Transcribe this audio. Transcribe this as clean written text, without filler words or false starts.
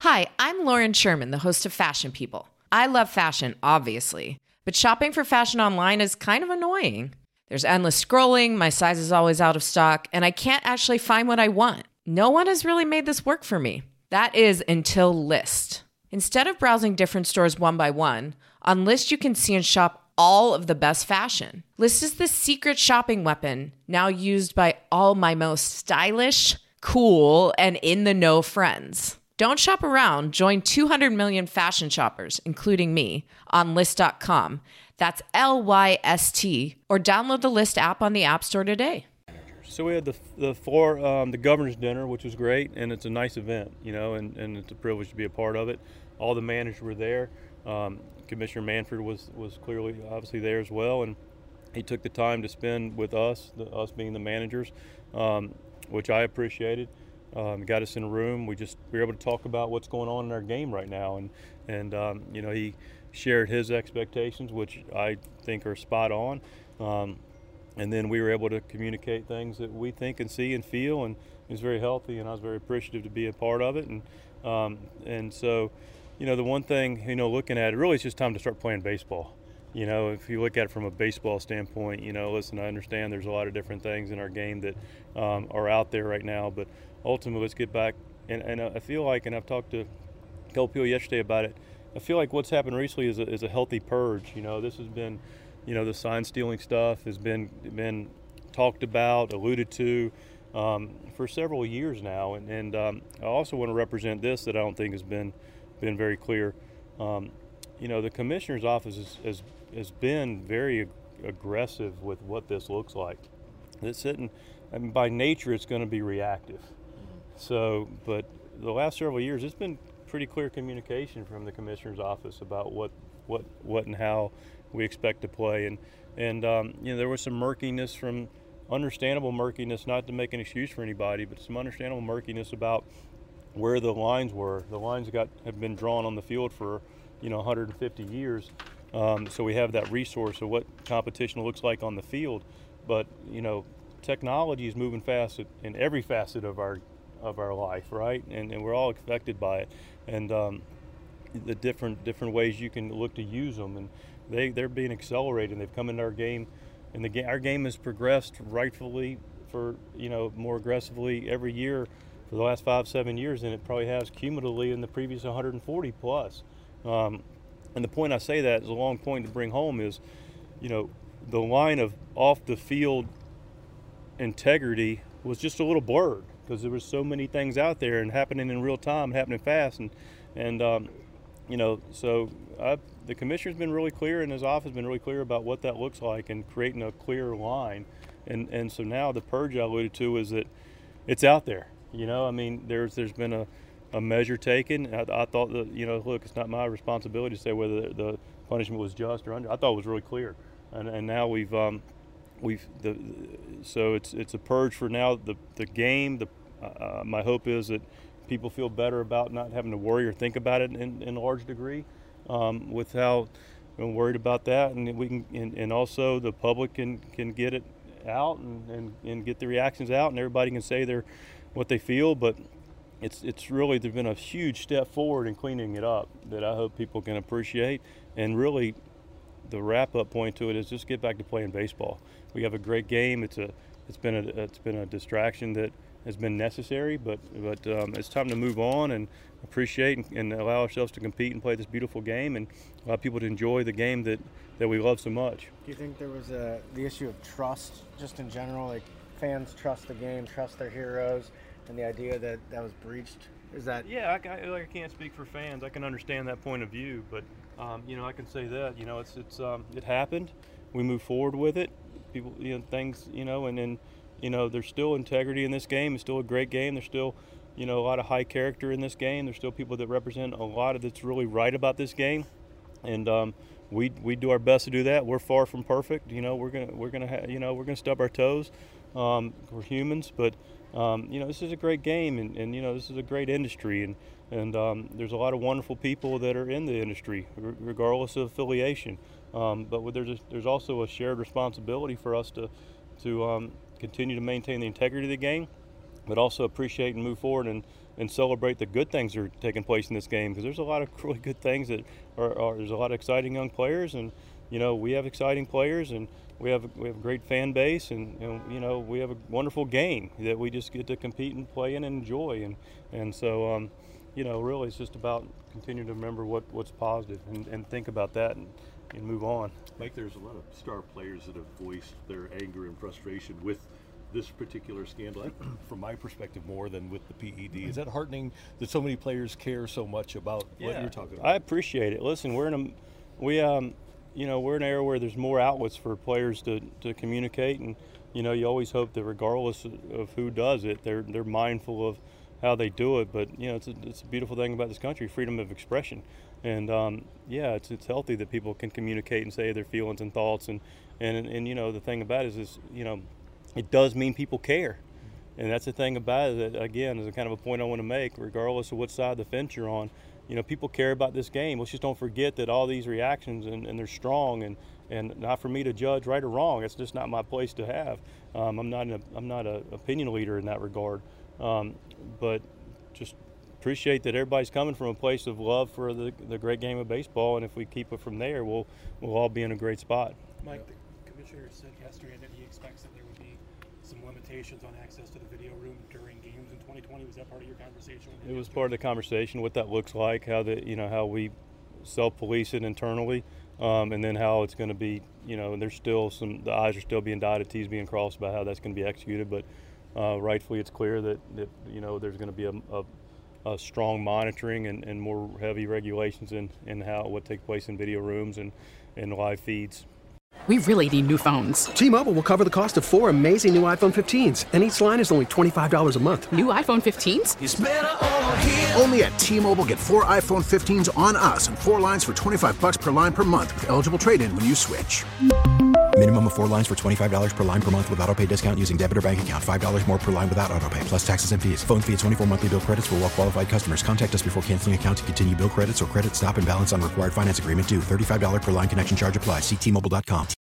Hi, I'm Lauren Sherman, the host of Fashion People. I love fashion, obviously, but shopping for fashion online is kind of annoying. There's endless scrolling, my size is always out of stock, and I can't actually find what I want. No one has really made this work for me. That is until Lyst. Instead of browsing different stores one by one, on Lyst you can see and shop all of the best fashion. Lyst is the secret shopping weapon now used by all my most stylish, cool, and in-the-know friends. Don't shop around. Join 200 million fashion shoppers, including me, on Lyst.com. That's Lyst, or download the Lyst app on the App Store today. So we had the governor's dinner, which was great, and it's a nice event, and it's a privilege to be a part of it. All the managers were there. Commissioner Manfred was clearly, obviously, there as well, and he took the time to spend with us, us being the managers, which I appreciated. Got us in a room. We were able to talk about what's going on in our game right now, and he shared his expectations, which I think are spot on. And then we were able to communicate things that we think and see and feel, and it was very healthy, and I was very appreciative to be a part of it. And so, the one thing, looking at it, really it's just time to start playing baseball. If you look at it from a baseball standpoint, listen, I understand there's a lot of different things in our game that are out there right now, but ultimately let's get back. And I feel like, and I've talked to a couple people yesterday about it, I feel like what's happened recently is a healthy purge. This has been, the sign stealing stuff has been talked about, alluded to for several years now. And I also want to represent this that I don't think has been very clear. The commissioner's office has been very aggressive with what this looks like. By nature, it's going to be reactive. So, but the last several years, it's been pretty clear communication from the commissioner's office about what and how we expect to play. And there was some murkiness, understandable murkiness, not to make an excuse for anybody, but some understandable murkiness about where the lines were. The lines have been drawn on the field for 150 years. So we have that resource of what competition looks like on the field. But technology is moving fast in every facet of our life, right? And we're all affected by it. And the different ways you can look to use them, and they're being accelerated. They've come into our game, and our game has progressed rightfully for more aggressively every year for the last 5-7 years than it probably has cumulatively in the previous 140 plus. And the point I say that is a long point to bring home is, the line of off the field integrity was just a little blurred because there was so many things out there and happening in real time, happening fast, so the commissioner's been really clear, and his office has been really clear about what that looks like and creating a clear line, and so now the purge I alluded to is that it's out there. There's been a measure taken. I thought that look, it's not my responsibility to say whether the punishment was just or under. I thought it was really clear, and now so it's a purge for now. The game. My hope is that people feel better about not having to worry or think about it in a large degree, with how worried about that, and we can, and also the public can get it out and get the reactions out, and everybody can say what they feel. But it's really, there's been a huge step forward in cleaning it up that I hope people can appreciate. And really, the wrap-up point to it is just get back to playing baseball. We have a great game. It's been a distraction that has been necessary, but it's time to move on and appreciate and allow ourselves to compete and play this beautiful game and allow people to enjoy the game that we love so much. Do you think there was the issue of trust just in general, like fans trust the game, trust their heroes, and the idea that was breached? Is that? Yeah, I can't speak for fans. I can understand that point of view, but I can say that it happened. We move forward with it. People, things, and then there's still integrity in this game. It's still a great game. There's still a lot of high character in this game. There's still people that represent a lot of that's really right about this game, and we do our best to do that. We're far from perfect. We're gonna stub our toes. We're humans, but this is a great game, and this is a great industry, and there's a lot of wonderful people that are in the industry, regardless of affiliation. But there's also a shared responsibility for us to continue to maintain the integrity of the game, but also appreciate and move forward and celebrate the good things that are taking place in this game, because there's a lot of really good things that are there's a lot of exciting young players, and we have exciting players, and we have a great fan base, and we have a wonderful game that we just get to compete and play in and enjoy, and so really it's just about continuing to remember what's positive and think about that and move on. Mike, there's a lot of star players that have voiced their anger and frustration with this particular scandal, from my perspective, more than with the PED. Is that heartening that so many players care so much about what you're talking about? I appreciate it. Listen, we're in an era where there's more outlets for players to communicate, and you always hope that regardless of who does it, they're mindful of how they do it. But it's a beautiful thing about this country, freedom of expression, and it's healthy that people can communicate and say their feelings and thoughts, and the thing about it is it does mean people care. And that's the thing about it, that, again, is a kind of a point I want to make, regardless of what side of the fence you're on. People care about this game. Let's just don't forget that all these reactions, and they're strong, and not for me to judge right or wrong. It's just not my place to have. I'm not an opinion leader in that regard. But just appreciate that everybody's coming from a place of love for the great game of baseball, and if we keep it from there, we'll all be in a great spot. Mike, the commissioner said yesterday that he expects that there would be some limitations on access to the video room during games in 2020. Was that part of your conversation? It was part of the conversation, what that looks like, how we self-police it internally, and then how it's going to be, and there's still the I's are still being dotted, T's being crossed about how that's going to be executed, but rightfully it's clear that there's going to be a strong monitoring and more heavy regulations in what takes place in video rooms and live feeds. We really need new phones. T-Mobile will cover the cost of 4 amazing new iPhone 15s, and each line is only $25 a month. New iPhone 15s? It's better over here. Only at T-Mobile, get 4 iPhone 15s on us and 4 lines for $25 per line per month with eligible trade-in when you switch. Minimum of 4 lines for $25 per line per month with autopay discount using debit or bank account. $5 more per line without autopay, plus taxes and fees. Phone fee at 24 monthly bill credits for well-qualified customers. Contact us before canceling account to continue bill credits or credit stop and balance on required finance agreement due. $35 per line connection charge applies. See T-Mobile.com.